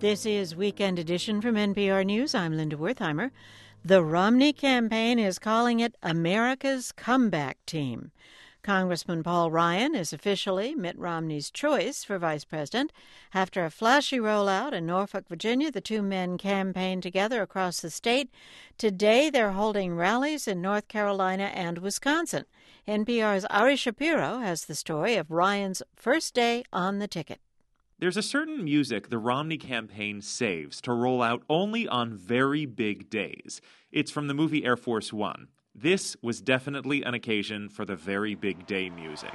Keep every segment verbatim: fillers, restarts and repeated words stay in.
This is Weekend Edition from N P R News. I'm Linda Wertheimer. The Romney campaign is calling it America's comeback team. Congressman Paul Ryan is officially Mitt Romney's choice for vice president. After a flashy rollout in Norfolk, Virginia, the two men campaigned together across the state. Today, they're holding rallies in North Carolina and Wisconsin. N P R's Ari Shapiro has the story of Ryan's first day on the ticket. There's a certain music the Romney campaign saves to roll out only on very big days. It's from the movie Air Force One. This was definitely an occasion for the very big day music.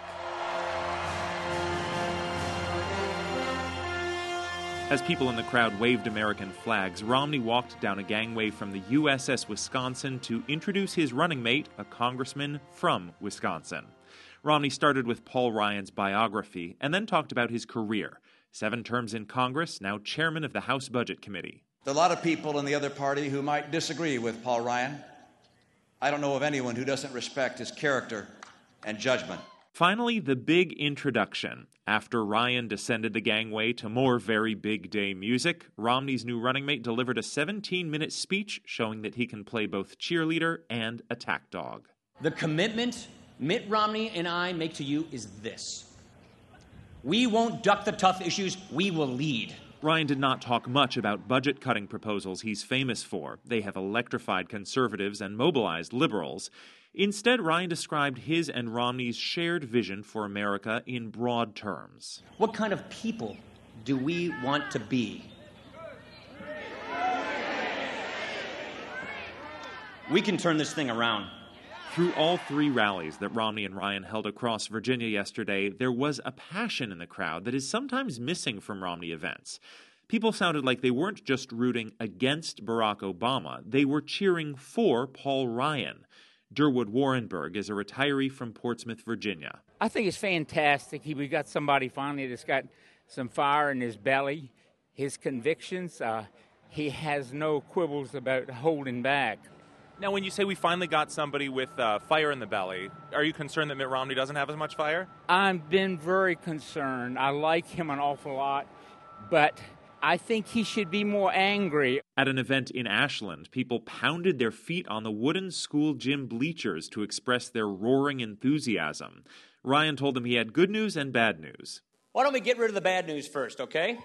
As people in the crowd waved American flags, Romney walked down a gangway from the U S S Wisconsin to introduce his running mate, a congressman from Wisconsin. Romney started with Paul Ryan's biography and then talked about his career. Seven terms in Congress, now chairman of the House Budget Committee. There are a lot of people in the other party who might disagree with Paul Ryan. I don't know of anyone who doesn't respect his character and judgment. Finally, the big introduction. After Ryan descended the gangway to more very big day music, Romney's new running mate delivered a seventeen-minute speech showing that he can play both cheerleader and attack dog. The commitment Mitt Romney and I make to you is this. We won't duck the tough issues, we will lead. Ryan did not talk much about budget-cutting proposals he's famous for. They have electrified conservatives and mobilized liberals. Instead, Ryan described his and Romney's shared vision for America in broad terms. What kind of people do we want to be? We can turn this thing around. Through all three rallies that Romney and Ryan held across Virginia yesterday, there was a passion in the crowd that is sometimes missing from Romney events. People sounded like they weren't just rooting against Barack Obama, they were cheering for Paul Ryan. Durwood Warrenberg is a retiree from Portsmouth, Virginia. I think it's fantastic. He, we got somebody finally that's got some fire in his belly, his convictions. Uh, he has no quibbles about holding back. Now, when you say we finally got somebody with uh, fire in the belly, are you concerned that Mitt Romney doesn't have as much fire? I've been very concerned. I like him an awful lot, but I think he should be more angry. At an event in Ashland, people pounded their feet on the wooden school gym bleachers to express their roaring enthusiasm. Ryan told them he had good news and bad news. Why don't we get rid of the bad news first, okay?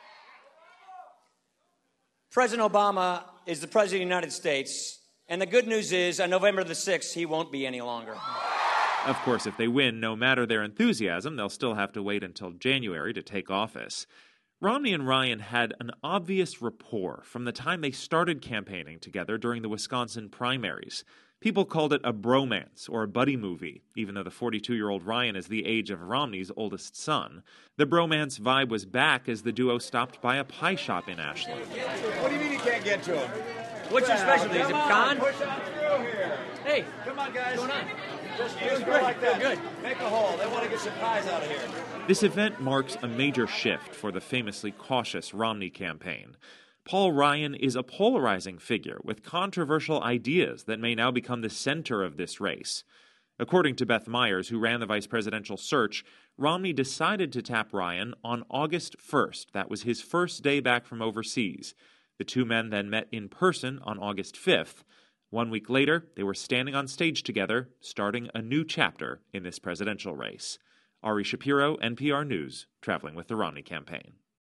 President Obama is the President of the United States. And the good news is, on November the sixth, he won't be any longer. Of course, if they win, no matter their enthusiasm, they'll still have to wait until January to take office. Romney and Ryan had an obvious rapport from the time they started campaigning together during the Wisconsin primaries. People called it a bromance or a buddy movie, even though the forty-two-year-old Ryan is the age of Romney's oldest son. The bromance vibe was back as the duo stopped by a pie shop in Ashland. What do you mean you can't get to him? What's your specialty? Is it pecan? Push on through here. Hey, Come on, guys. what's going on? Just, just go like that. Good. Make a hole. They want to get some pies out of here. This event marks a major shift for the famously cautious Romney campaign. Paul Ryan is a polarizing figure with controversial ideas that may now become the center of this race. According to Beth Myers, who ran the vice presidential search, Romney decided to tap Ryan on August first. That was his first day back from overseas. The two men then met in person on August fifth. One week later, they were standing on stage together, starting a new chapter in this presidential race. Ari Shapiro, N P R News, traveling with the Romney campaign.